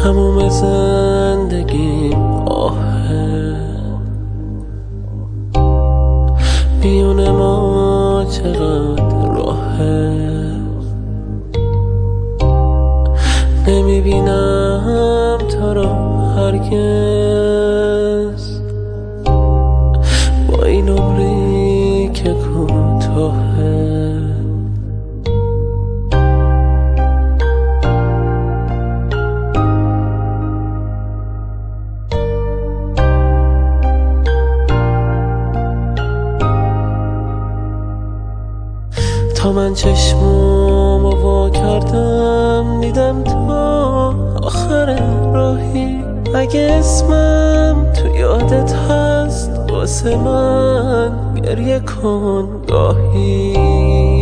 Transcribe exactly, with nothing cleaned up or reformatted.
تموم زندگیم آهه، میون ما چقدر راهه، نمیبینم تو را هرگز، با این عمری که کوتاهه. تا من چشمامو وا کردم دیدم تا آخر راهی. اگه اسمم تو یادت هست واسه من گریه کن گاهی.